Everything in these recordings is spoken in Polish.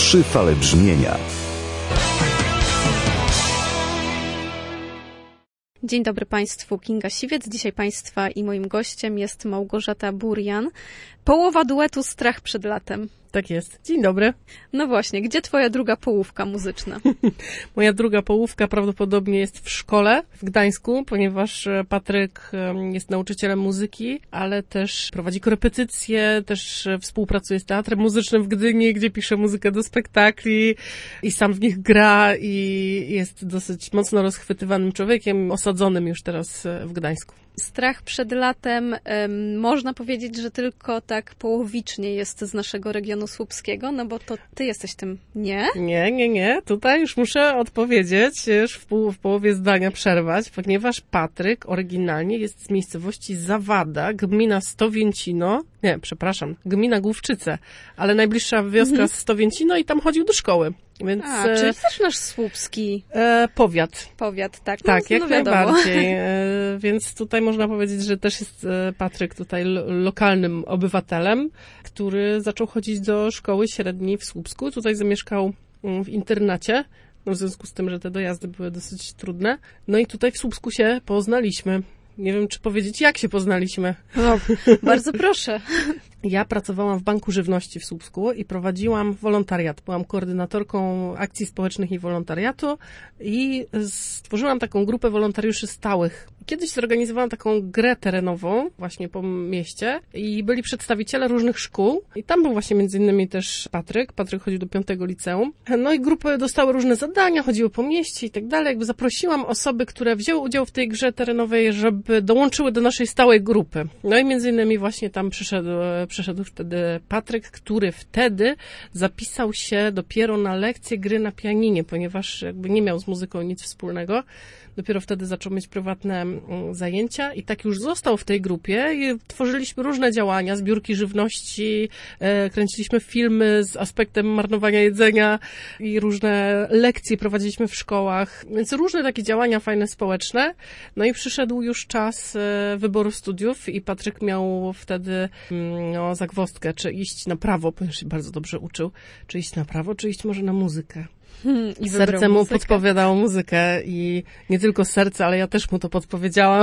Trzy fale brzmienia. Dzień dobry Państwu, Kinga Siwiec. Dzisiaj Państwa i moim gościem jest Małgorzata Burian. Połowa duetu Strach przed latem. Tak jest. Dzień dobry. No właśnie, gdzie twoja druga połówka muzyczna? Moja druga połówka prawdopodobnie jest w szkole w Gdańsku, ponieważ Patryk jest nauczycielem muzyki, ale też prowadzi korepetycje, też współpracuje z Teatrem Muzycznym w Gdyni, gdzie pisze muzykę do spektakli i sam w nich gra i jest dosyć mocno rozchwytywanym człowiekiem, osadzonym już teraz w Gdańsku. Strach przed latem, można powiedzieć, że tylko tak połowicznie jest z naszego regionu słupskiego, no bo to ty jesteś tym, nie? Nie. Tutaj już muszę odpowiedzieć, już w połowie zdania przerwać, ponieważ Patryk oryginalnie jest z miejscowości Zawada, gmina gmina Główczyce, ale najbliższa wioska Stowięcino i tam chodził do szkoły. Więc, czyli też nasz słupski powiat. Powiat, tak. Tak, no, jak najbardziej. Więc tutaj można powiedzieć, że też jest Patryk tutaj lokalnym obywatelem, który zaczął chodzić do szkoły średniej w Słupsku. Tutaj zamieszkał w internacie, w związku z tym, że te dojazdy były dosyć trudne. No i tutaj w Słupsku się poznaliśmy. Nie wiem, czy powiedzieć, jak się poznaliśmy. No, bardzo proszę. Ja pracowałam w Banku Żywności w Słupsku i prowadziłam wolontariat. Byłam koordynatorką akcji społecznych i wolontariatu i stworzyłam taką grupę wolontariuszy stałych. Kiedyś zorganizowałam taką grę terenową właśnie po mieście i byli przedstawiciele różnych szkół i tam był właśnie między innymi też Patryk. Patryk chodził do 5. liceum. No i grupy dostały różne zadania, chodziły po mieście i tak dalej. Jakby zaprosiłam osoby, które wzięły udział w tej grze terenowej, żeby dołączyły do naszej stałej grupy. No i między innymi właśnie tam przyszedł wtedy Patryk, który wtedy zapisał się dopiero na lekcję gry na pianinie, ponieważ jakby nie miał z muzyką nic wspólnego. Dopiero wtedy zaczął mieć prywatne zajęcia i tak już został w tej grupie i tworzyliśmy różne działania, zbiórki żywności, kręciliśmy filmy z aspektem marnowania jedzenia i różne lekcje prowadziliśmy w szkołach, więc różne takie działania fajne, społeczne. No i przyszedł już czas wyboru studiów i Patryk miał wtedy zagwozdkę, czy iść na prawo, ponieważ się bardzo dobrze uczył, czy iść na prawo, czy iść może na muzykę. I serce mu podpowiadało muzykę i nie tylko serce, ale ja też mu to podpowiedziałam,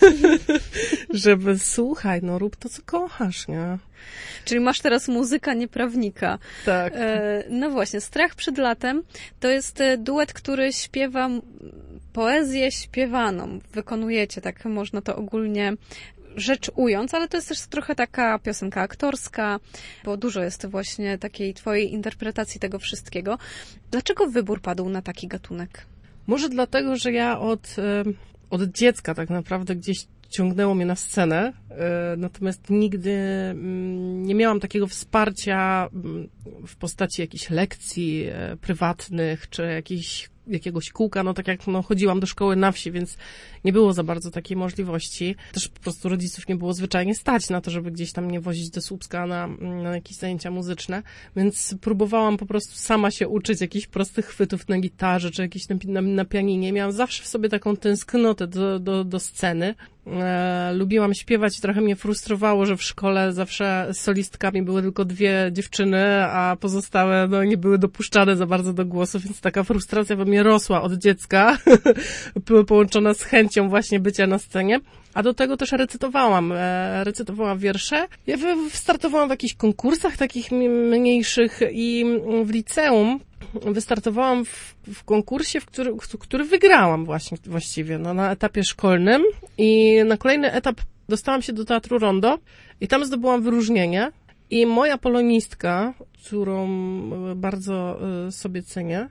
żeby słuchaj, no rób to, co kochasz, nie? Czyli masz teraz muzyka, nie prawnika. Tak. No właśnie, Strach przed latem to jest duet, który śpiewa poezję śpiewaną. Wykonujecie, tak można to ogólnie rzecz ując, ale to jest też trochę taka piosenka aktorska, bo dużo jest właśnie takiej twojej interpretacji tego wszystkiego. Dlaczego wybór padł na taki gatunek? Może dlatego, że ja od dziecka tak naprawdę gdzieś ciągnęło mnie na scenę, natomiast nigdy nie miałam takiego wsparcia w postaci jakichś lekcji prywatnych, czy jakiegoś kółka, no tak jak chodziłam do szkoły na wsi, więc nie było za bardzo takiej możliwości. Też po prostu rodziców nie było zwyczajnie stać na to, żeby gdzieś tam mnie wozić do Słupska na jakieś zajęcia muzyczne, więc próbowałam po prostu sama się uczyć jakichś prostych chwytów na gitarze, czy jakiś na pianinie. Miałam zawsze w sobie taką tęsknotę do sceny. Lubiłam śpiewać i trochę mnie frustrowało, że w szkole zawsze solistkami były tylko 2 dziewczyny, a pozostałe nie były dopuszczane za bardzo do głosu, więc taka frustracja we mnie rosła od dziecka, połączona z chęcią właśnie bycia na scenie. A do tego też recytowałam wiersze. Ja startowałam w jakichś konkursach takich mniejszych i w liceum wystartowałam w konkursie, który wygrałam właściwie na etapie szkolnym i na kolejny etap dostałam się do Teatru Rondo i tam zdobyłam wyróżnienie i moja polonistka, którą bardzo sobie cenię,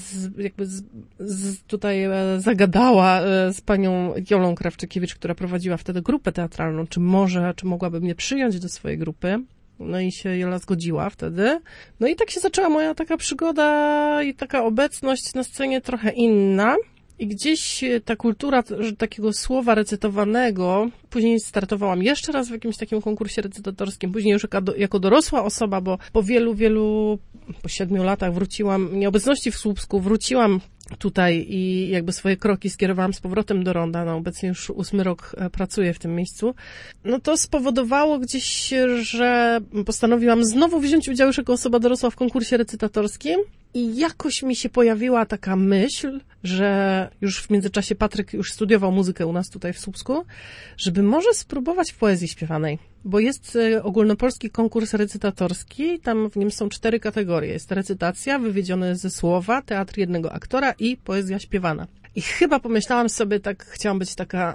tutaj zagadała z panią Jolą Krawczykiewicz, która prowadziła wtedy grupę teatralną, czy mogłaby mnie przyjąć do swojej grupy. No i się Jola zgodziła wtedy. No i tak się zaczęła moja taka przygoda i taka obecność na scenie trochę inna. I gdzieś ta kultura takiego słowa recytowanego, później startowałam jeszcze raz w jakimś takim konkursie recytatorskim, później już jako dorosła osoba, bo po 7 latach nieobecności w Słupsku wróciłam tutaj i jakby swoje kroki skierowałam z powrotem do ronda, no obecnie już 8 rok pracuję w tym miejscu, no to spowodowało gdzieś, że postanowiłam znowu wziąć udział już jako osoba dorosła w konkursie recytatorskim i jakoś mi się pojawiła taka myśl, że już w międzyczasie Patryk już studiował muzykę u nas tutaj w Słupsku, żeby może spróbować w poezji śpiewanej, bo jest ogólnopolski konkurs recytatorski, tam w nim są 4 kategorie. Jest recytacja, wywiedzione ze słowa, teatr jednego aktora i poezja śpiewana. I chyba pomyślałam sobie, tak chciałam być taka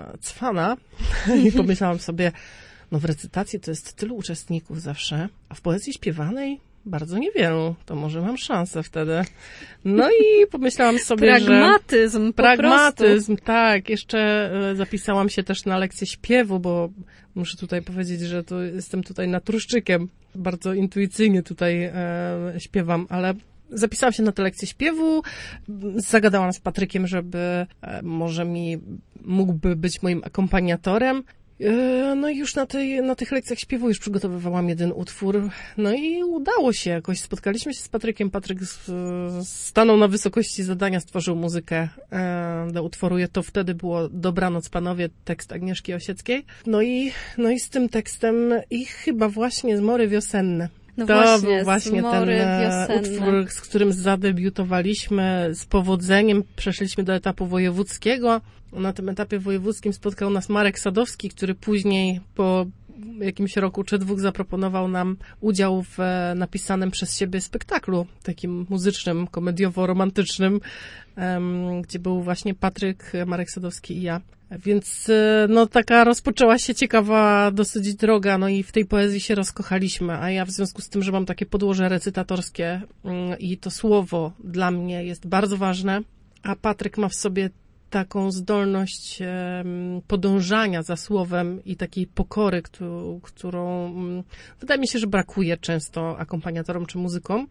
cwana i pomyślałam sobie, no w recytacji to jest tylu uczestników zawsze, a w poezji śpiewanej bardzo niewielu, to może mam szansę wtedy. No i pomyślałam sobie, pragmatyzm, że... Pragmatyzm, tak. Jeszcze zapisałam się też na lekcję śpiewu, bo muszę tutaj powiedzieć, że to jestem tutaj naturszczykiem. Bardzo intuicyjnie tutaj śpiewam, ale zapisałam się na tę lekcję śpiewu, zagadałam z Patrykiem, żeby może mógłby być moim akompaniatorem. No i już na tych lekcjach śpiewu już przygotowywałam jeden utwór, no i udało się jakoś. Spotkaliśmy się z Patrykiem, Patryk stanął na wysokości zadania, stworzył muzykę do utworu. To wtedy było Dobranoc panowie, tekst Agnieszki Osieckiej. No i z tym tekstem i chyba właśnie Zmory wiosenne. No to był właśnie ten wiosenne. utwór, z którym zadebiutowaliśmy z powodzeniem. Przeszliśmy do etapu wojewódzkiego. Na tym etapie wojewódzkim spotkał nas Marek Sadowski, który później po jakimś roku czy 2 zaproponował nam udział w napisanym przez siebie spektaklu, takim muzycznym, komediowo-romantycznym, gdzie był właśnie Patryk, Marek Sadowski i ja. Więc no taka rozpoczęła się ciekawa dosyć droga, no i w tej poezji się rozkochaliśmy, a ja w związku z tym, że mam takie podłoże recytatorskie i to słowo dla mnie jest bardzo ważne, a Patryk ma w sobie taką zdolność podążania za słowem i takiej pokory, którą wydaje mi się, że brakuje często akompaniatorom czy muzykom,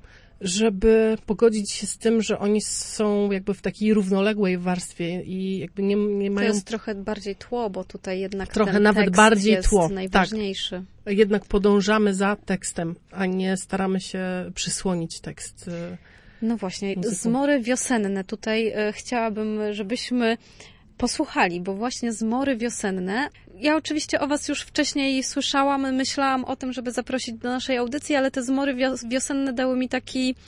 żeby pogodzić się z tym, że oni są jakby w takiej równoległej warstwie i jakby nie mają... To jest trochę bardziej tło, bo tutaj jednak trochę ten nawet tekst bardziej jest tło. najważniejszy. Tak. Jednak podążamy za tekstem, a nie staramy się przysłonić tekst. No właśnie, muzyką. Zmory wiosenne. Tutaj chciałabym, żebyśmy posłuchali, bo właśnie Zmory wiosenne. Ja oczywiście o was już wcześniej słyszałam, myślałam o tym, żeby zaprosić do naszej audycji, ale te Zmory wiosenne dały mi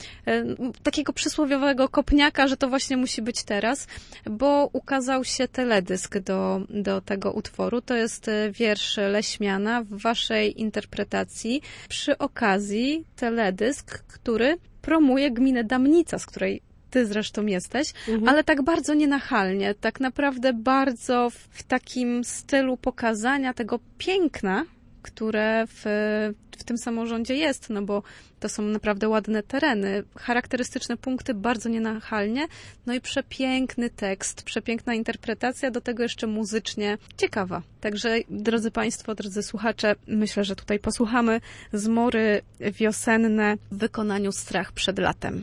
takiego przysłowiowego kopniaka, że to właśnie musi być teraz, bo ukazał się teledysk do tego utworu. To jest wiersz Leśmiana w waszej interpretacji. Przy okazji teledysk, który promuje gminę Damnica, z której ty zresztą jesteś, ale tak bardzo nienachalnie, tak naprawdę bardzo w takim stylu pokazania tego piękna, które w tym samorządzie jest, no bo to są naprawdę ładne tereny, charakterystyczne punkty, bardzo nienachalnie, no i przepiękny tekst, przepiękna interpretacja, do tego jeszcze muzycznie ciekawa. Także, drodzy Państwo, drodzy słuchacze, myślę, że tutaj posłuchamy Zmory wiosenne w wykonaniu Strach przed latem.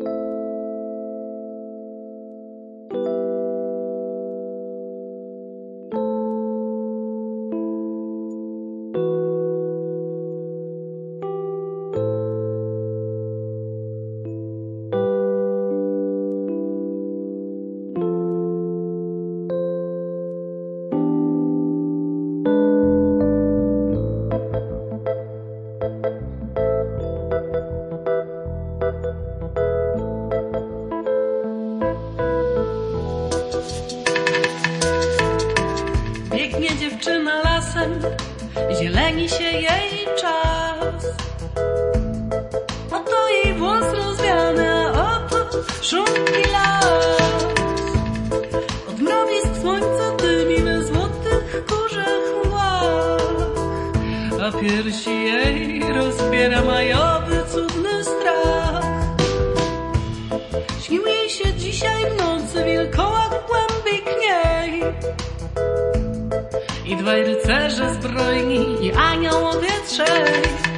Zieleni się jej czas. Oto jej włos rozwiany, a oto szumki las. Od mrowisk słońca dymi we złotych kurzach mgłach, a piersi jej rozpiera majowy cudny strach. Śnił jej się dzisiaj w nocy wilkołak w głębi kniej i 2 rycerze zbrojni i anioł o wietrzej.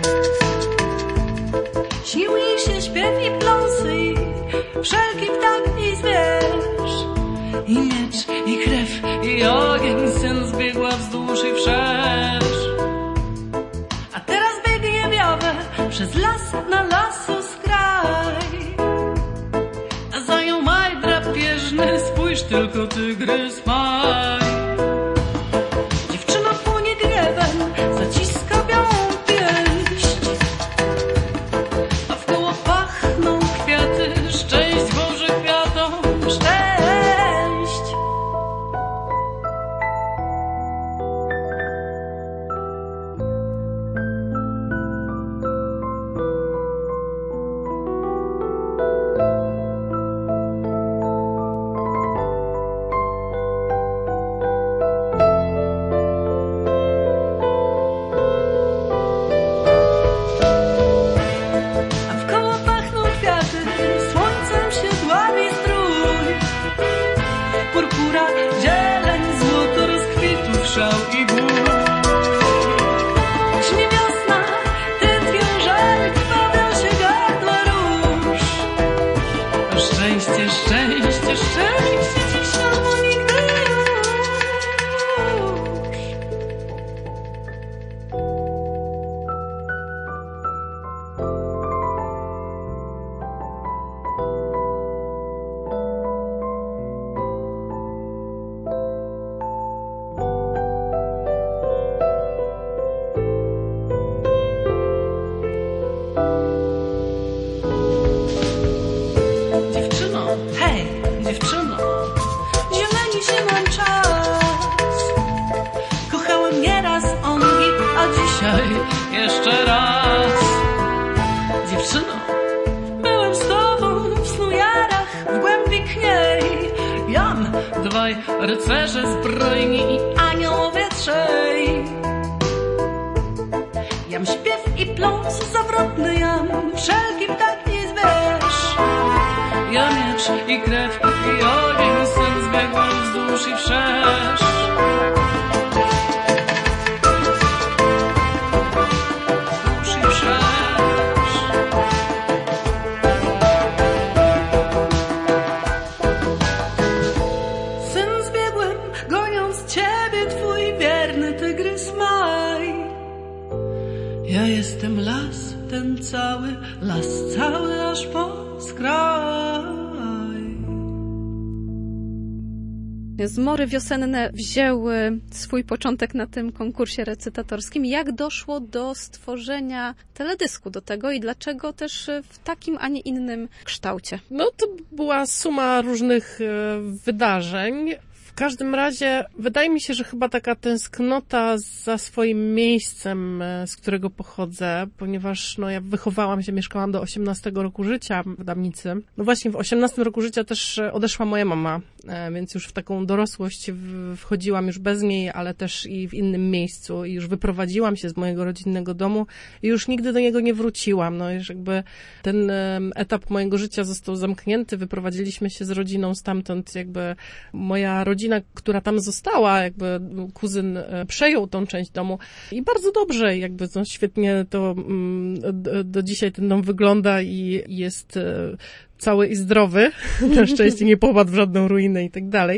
Śnił jej się śpiew i pląsy i wszelki ptak i zwierz, i miecz, i krew, i ogień sen zbiegła wzdłuż i wszerz. A teraz biegnie wiawę przez las na lasu skraj, a za nią majdra tylko tygrys maj. Dziewczyna płonie gniewem, zaciska białą pięść, a wkoło pachną kwiaty. Szczęść Boże kwiatom, szczęść. Dziewczyno, zieleni się mam czas. Kochałem nieraz ongi, a dzisiaj jeszcze raz. Dziewczyno, byłem z tobą w snujarach, w głębi kniej. Jam, dwaj rycerze zbrojni i aniołowie trzej. Jam śpiew i pląs zawrotny, jam wszelki ptak i zwierz. Ja miecz i krew i ogień, syn zbiegł wzdłuż i wszerz. Wzdłuż i wszerz. Syn zbiegłem, goniąc ciebie, twój wierny tygrys maj. Ja jestem las, ten cały, las cały aż po skraj. Zmory wiosenne wzięły swój początek na tym konkursie recytatorskim. Jak doszło do stworzenia teledysku do tego i dlaczego też w takim, a nie innym kształcie? No to była suma różnych wydarzeń. W każdym razie wydaje mi się, że chyba taka tęsknota za swoim miejscem, z którego pochodzę, ponieważ ja wychowałam się, mieszkałam do 18 roku życia w Damicy. No właśnie w 18 roku życia też odeszła moja mama, więc już w taką dorosłość wchodziłam już bez niej, ale też i w innym miejscu i już wyprowadziłam się z mojego rodzinnego domu i już nigdy do niego nie wróciłam. No już jakby ten etap mojego życia został zamknięty, wyprowadziliśmy się z rodziną stamtąd, jakby moja rodzina, która tam została, jakby kuzyn przejął tą część domu i bardzo dobrze, jakby świetnie to do dzisiaj ten dom wygląda i jest cały i zdrowy, na szczęście nie popadł w żadną ruinę i tak dalej.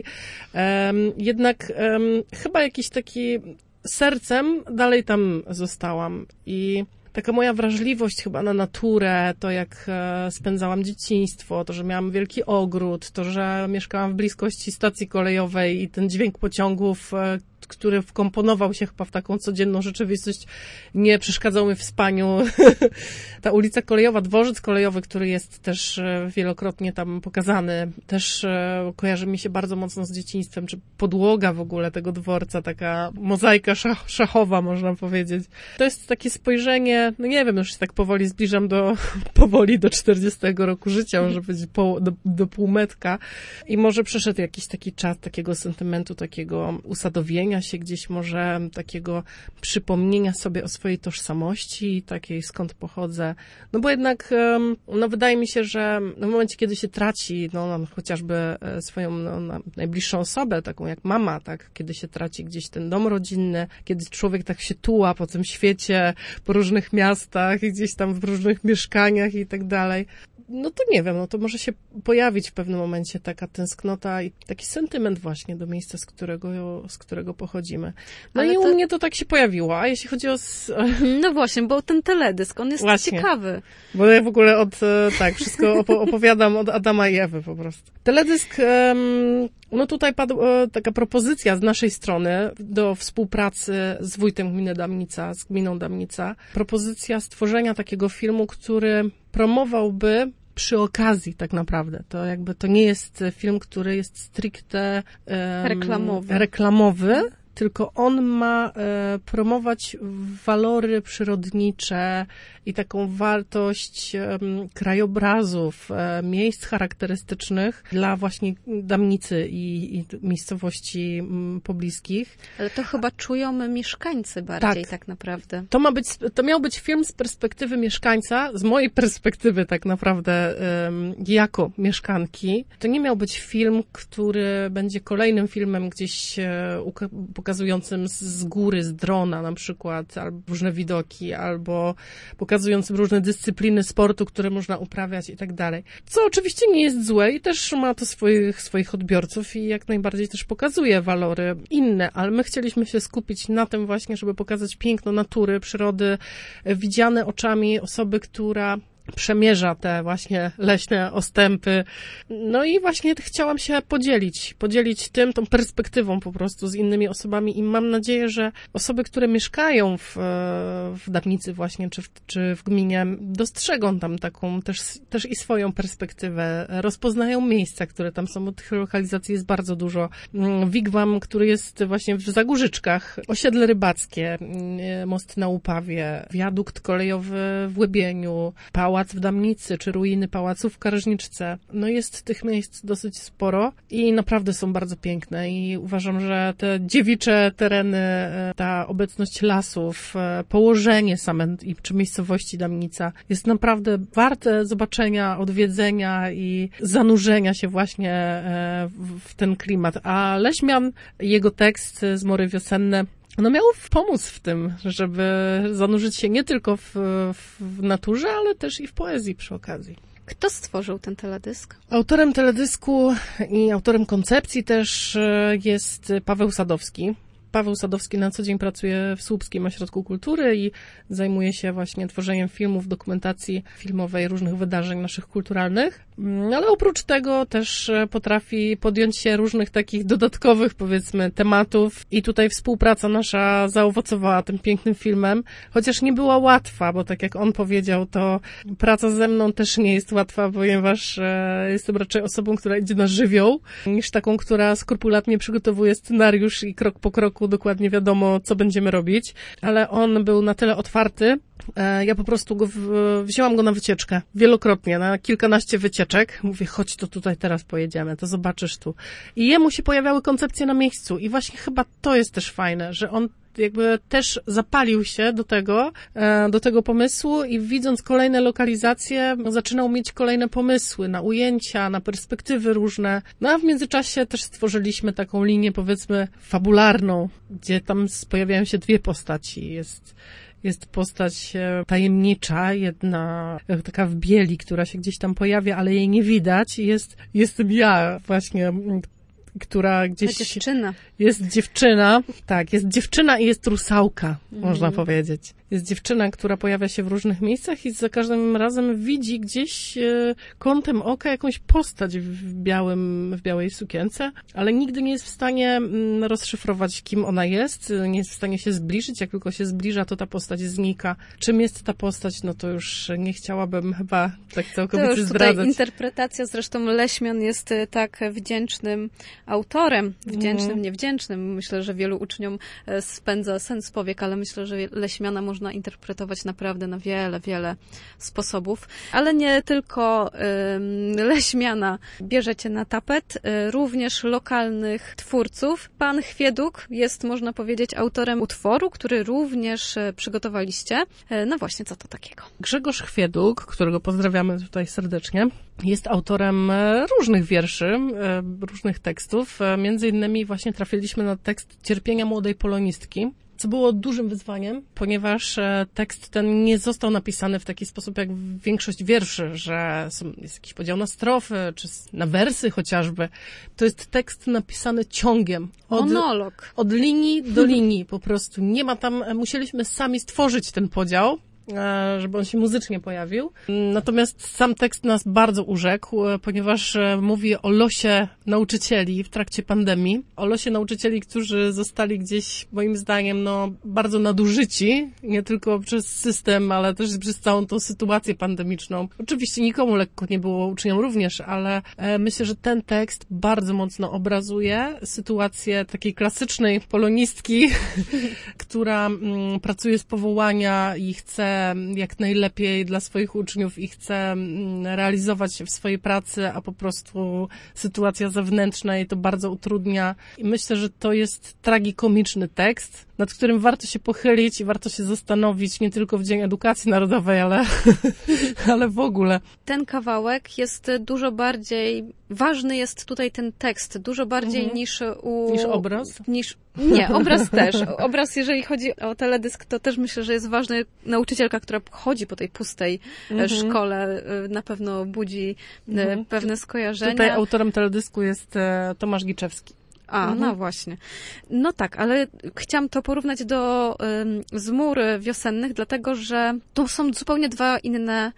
Jednak chyba jakiś taki sercem dalej tam zostałam i taka moja wrażliwość chyba na naturę, to jak spędzałam dzieciństwo, to, że miałam wielki ogród, to, że mieszkałam w bliskości stacji kolejowej i ten dźwięk pociągów, który wkomponował się chyba w taką codzienną rzeczywistość, nie przeszkadzał mi w spaniu. Ta ulica kolejowa, dworzec kolejowy, który jest też wielokrotnie tam pokazany, też kojarzy mi się bardzo mocno z dzieciństwem, czy podłoga w ogóle tego dworca, taka mozaika szachowa, można powiedzieć. To jest takie spojrzenie, no nie wiem, już się tak powoli zbliżam powoli do 40 roku życia, może powiedzieć do półmetka i może przyszedł jakiś taki czas takiego sentymentu, takiego usadowienia się gdzieś, może takiego przypomnienia sobie o swojej tożsamości, takiej skąd pochodzę. No bo jednak, wydaje mi się, że w momencie, kiedy się traci, chociażby swoją najbliższą osobę, taką jak mama, tak, kiedy się traci gdzieś ten dom rodzinny, kiedy człowiek tak się tuła po tym świecie, po różnych miastach i gdzieś tam w różnych mieszkaniach i tak dalej. no to nie wiem, no to może się pojawić w pewnym momencie taka tęsknota i taki sentyment właśnie do miejsca, z którego pochodzimy. No ale i u mnie to tak się pojawiło, a jeśli chodzi o... No właśnie, bo ten teledysk, on jest ciekawy. Bo ja w ogóle wszystko opowiadam od Adama i Ewy po prostu. Teledysk, no tutaj padła taka propozycja z naszej strony do współpracy z wójtem gminy Damnica, z gminą Damnica. Propozycja stworzenia takiego filmu, który promowałby przy okazji tak naprawdę. To nie jest film, który jest stricte reklamowy, tylko on ma promować walory przyrodnicze i taką wartość krajobrazów, miejsc charakterystycznych dla właśnie Damnicy i miejscowości pobliskich. Ale to chyba czują mieszkańcy bardziej tak naprawdę. To miał być film z perspektywy mieszkańca, z mojej perspektywy tak naprawdę jako mieszkanki. To nie miał być film, który będzie kolejnym filmem gdzieś pokazującym z góry, z drona na przykład, albo różne widoki, albo pokazującym różne dyscypliny sportu, które można uprawiać i tak dalej. Co oczywiście nie jest złe i też ma to swoich odbiorców i jak najbardziej też pokazuje walory inne, ale my chcieliśmy się skupić na tym właśnie, żeby pokazać piękno natury, przyrody, widziane oczami osoby, która przemierza te właśnie leśne ostępy. No i właśnie chciałam się podzielić tą perspektywą po prostu z innymi osobami i mam nadzieję, że osoby, które mieszkają w Damnicy właśnie, czy w gminie, dostrzegą tam taką też i swoją perspektywę, rozpoznają miejsca, które tam są, bo tych lokalizacji jest bardzo dużo. Wigwam, który jest właśnie w Zagórzyczkach, osiedle rybackie, most na Łupawie, wiadukt kolejowy w Łybieniu, pałac w Damnicy, czy ruiny pałacu w Karżniczce. No jest tych miejsc dosyć sporo i naprawdę są bardzo piękne i uważam, że te dziewicze tereny, ta obecność lasów, położenie same czy miejscowości Damnica jest naprawdę warte zobaczenia, odwiedzenia i zanurzenia się właśnie w ten klimat. A Leśmian, jego tekst Zmory wiosenne miał pomóc w tym, żeby zanurzyć się nie tylko w naturze, ale też i w poezji przy okazji. Kto stworzył ten teledysk? Autorem teledysku i autorem koncepcji też jest Paweł Sadowski. Paweł Sadowski na co dzień pracuje w Słupskim Ośrodku Kultury i zajmuje się właśnie tworzeniem filmów, dokumentacji filmowej, różnych wydarzeń naszych kulturalnych. Ale oprócz tego też potrafi podjąć się różnych takich dodatkowych, powiedzmy, tematów i tutaj współpraca nasza zaowocowała tym pięknym filmem, chociaż nie była łatwa, bo tak jak on powiedział, to praca ze mną też nie jest łatwa, ponieważ jestem raczej osobą, która idzie na żywioł, niż taką, która skrupulatnie przygotowuje scenariusz i krok po kroku dokładnie wiadomo, co będziemy robić, ale on był na tyle otwarty, ja po prostu wzięłam go na wycieczkę, wielokrotnie, na kilkanaście wycieczek. Mówię, chodź, to tutaj teraz pojedziemy, to zobaczysz tu. I jemu się pojawiały koncepcje na miejscu i właśnie chyba to jest też fajne, że on jakby też zapalił się do tego pomysłu i widząc kolejne lokalizacje, zaczynał mieć kolejne pomysły na ujęcia, na perspektywy różne. No a w międzyczasie też stworzyliśmy taką linię, powiedzmy, fabularną, gdzie tam pojawiają się dwie postaci. Jest postać tajemnicza, jedna taka w bieli, która się gdzieś tam pojawia, ale jej nie widać. Jestem ja właśnie, która gdzieś... Dziewczyna. Jest dziewczyna, tak, jest dziewczyna i jest rusałka, można powiedzieć. Jest dziewczyna, która pojawia się w różnych miejscach i za każdym razem widzi gdzieś kątem oka jakąś postać w białej sukience, ale nigdy nie jest w stanie rozszyfrować, kim ona jest, nie jest w stanie się zbliżyć, jak tylko się zbliża, to ta postać znika. Czym jest ta postać, no to już nie chciałabym chyba tak całkowicie zdradzać. Tutaj interpretacja, zresztą Leśmian jest tak wdzięcznym autorem, wdzięcznym, niewdzięcznym. Myślę, że wielu uczniom spędza sen z powiek, ale myślę, że Leśmiana można interpretować naprawdę na wiele sposobów. Ale nie tylko Leśmiana bierzecie na tapet, również lokalnych twórców. Pan Chwieduk jest, można powiedzieć, autorem utworu, który również przygotowaliście. No właśnie, co to takiego? Grzegorz Chwieduk, którego pozdrawiamy tutaj serdecznie, jest autorem różnych wierszy, różnych tekstów. Między innymi właśnie trafiliśmy na tekst Cierpienia młodej polonistki. co było dużym wyzwaniem, ponieważ tekst ten nie został napisany w taki sposób jak większość wierszy, że jest jakiś podział na strofy, czy na wersy chociażby. To jest tekst napisany ciągiem. Monolog. Od linii do linii po prostu. Nie ma tam, musieliśmy sami stworzyć ten podział, żeby on się muzycznie pojawił. Natomiast sam tekst nas bardzo urzekł, ponieważ mówi o losie nauczycieli w trakcie pandemii, o losie nauczycieli, którzy zostali gdzieś, moim zdaniem, bardzo nadużyci, nie tylko przez system, ale też przez całą tą sytuację pandemiczną. Oczywiście nikomu lekko nie było, uczniom również, ale myślę, że ten tekst bardzo mocno obrazuje sytuację takiej klasycznej polonistki, która pracuje z powołania i chce jak najlepiej dla swoich uczniów i chce realizować się w swojej pracy, a po prostu sytuacja zewnętrzna jej to bardzo utrudnia. I myślę, że to jest tragikomiczny tekst, nad którym warto się pochylić i warto się zastanowić nie tylko w Dzień Edukacji Narodowej, ale w ogóle. Ten kawałek jest dużo bardziej, ważny jest tutaj ten tekst, dużo bardziej niż obraz? Nie, obraz też. Obraz, jeżeli chodzi o teledysk, to też myślę, że jest ważny. Nauczycielka, która chodzi po tej pustej szkole, na pewno budzi pewne skojarzenia. Tutaj autorem teledysku jest Tomasz Giczewski. No właśnie. No tak, ale chciałam to porównać do Zmór wiosennych, dlatego, że to są zupełnie dwa inne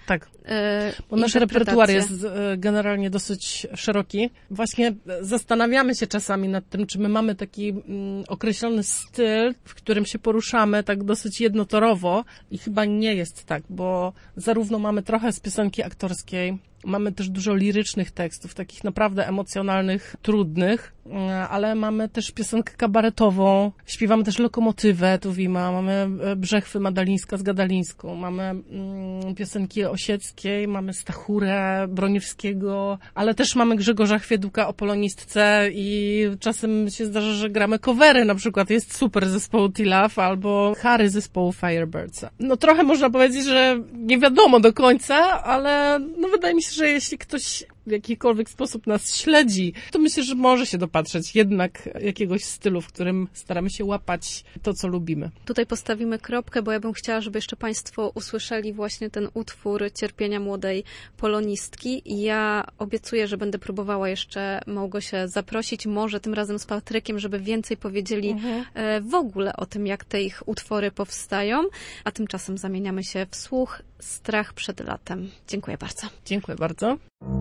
bo nasz repertuar jest generalnie dosyć szeroki. Właśnie zastanawiamy się czasami nad tym, czy my mamy taki określony styl, w którym się poruszamy tak dosyć jednotorowo i chyba nie jest tak, bo zarówno mamy trochę z piosenki aktorskiej, mamy też dużo lirycznych tekstów, takich naprawdę emocjonalnych, trudnych, ale mamy też piosenkę kabaretową, śpiewamy też Lokomotywę Tuwima, mamy Brzechwy Madalińska z Gadalińską, mamy piosenki Osieckiej, mamy Stachurę, Broniewskiego, ale też mamy Grzegorza Chwieduka o polonistce i czasem się zdarza, że gramy covery, na przykład jest Super zespołu T-Love albo Harry zespołu Firebirds. Trochę można powiedzieć, że nie wiadomo do końca, ale wydaje mi się, że jeśli ktoś w jakikolwiek sposób nas śledzi, to myślę, że może się dopatrzeć jednak jakiegoś stylu, w którym staramy się łapać to, co lubimy. Tutaj postawimy kropkę, bo ja bym chciała, żeby jeszcze Państwo usłyszeli właśnie ten utwór Cierpienia młodej polonistki. Ja obiecuję, że będę próbowała jeszcze Małgosię zaprosić, może tym razem z Patrykiem, żeby więcej powiedzieli w ogóle o tym, jak te ich utwory powstają. A tymczasem zamieniamy się w słuch Strach przed latem. Dziękuję bardzo. Dziękuję bardzo.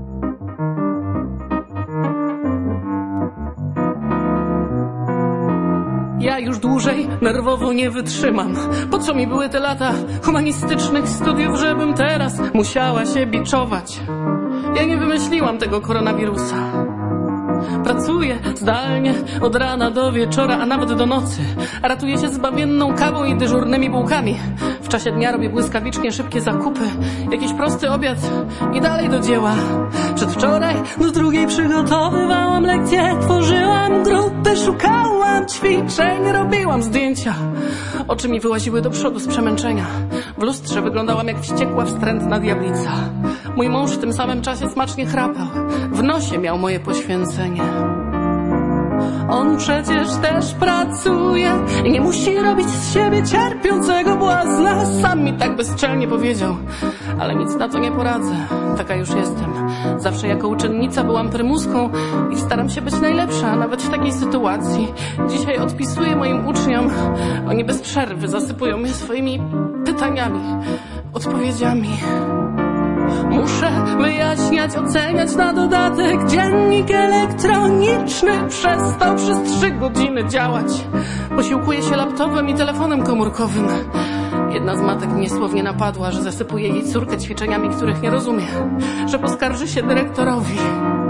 Ja już dłużej nerwowo nie wytrzymam. Po co mi były te lata humanistycznych studiów, żebym teraz musiała się biczować? Ja nie wymyśliłam tego koronawirusa. Pracuję zdalnie od rana do wieczora, a nawet do nocy. Ratuję się zbawienną kawą i dyżurnymi bułkami. W czasie dnia robię błyskawicznie szybkie zakupy, jakiś prosty obiad i dalej do dzieła. Przedwczoraj do 2 przygotowywałam lekcje, tworzyłam grupy, szukałam ćwiczeń, robiłam zdjęcia. Oczy mi wyłaziły do przodu z przemęczenia. W lustrze wyglądałam jak wściekła, wstrętna diablica. Mój mąż w tym samym czasie smacznie chrapał. W nosie miał moje poświęcenie. On przecież też pracuje i nie musi robić z siebie cierpiącego błazna. Sam mi tak bezczelnie powiedział, ale nic na to nie poradzę. Taka już jestem. Zawsze jako uczennica byłam prymuską i staram się być najlepsza, nawet w takiej sytuacji. Dzisiaj odpisuję moim uczniom. Oni bez przerwy zasypują mnie swoimi pytaniami, odpowiedziami. Muszę wyjaśniać, oceniać na dodatek. Dziennik elektroniczny przestał przez 3 godziny działać. Posiłkuję się laptopem i telefonem komórkowym. Jedna z matek niesłownie napadła, że zasypuje jej córkę ćwiczeniami, których nie rozumie. Że poskarży się dyrektorowi.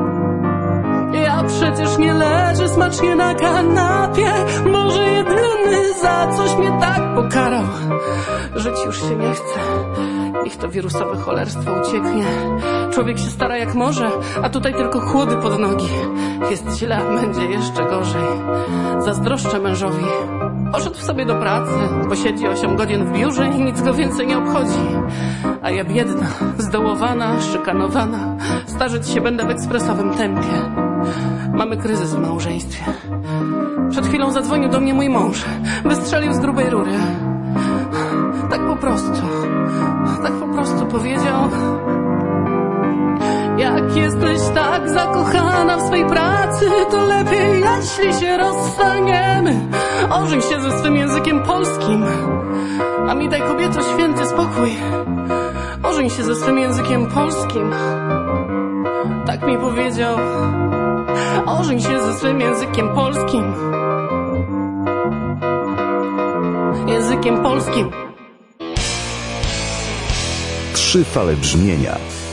Ja przecież nie leżę smacznie na kanapie. Może jedyny za coś mnie tak pokarał. Żyć już się nie chce. Niech to wirusowe cholerstwo ucieknie. Człowiek się stara jak może, a tutaj tylko chłody pod nogi. Jest źle, a będzie jeszcze gorzej. Zazdroszczę mężowi. Poszedł sobie do pracy, bo siedzi 8 godzin w biurze i nic go więcej nie obchodzi. A ja biedna, zdołowana, szykanowana, starzeć się będę w ekspresowym tempie. Mamy kryzys w małżeństwie. Przed chwilą zadzwonił do mnie mój mąż. Wystrzelił z grubej rury. Tak po prostu powiedział: jak jesteś tak zakochana w swej pracy, to lepiej, jeśli się rozstaniemy. Ożeń się ze swym językiem polskim, a mi daj, kobieto, święty spokój. Ożeń się ze swym językiem polskim. Tak mi powiedział. Ożeń się ze swym językiem polskim. Językiem polskim. 3 fale brzmienia.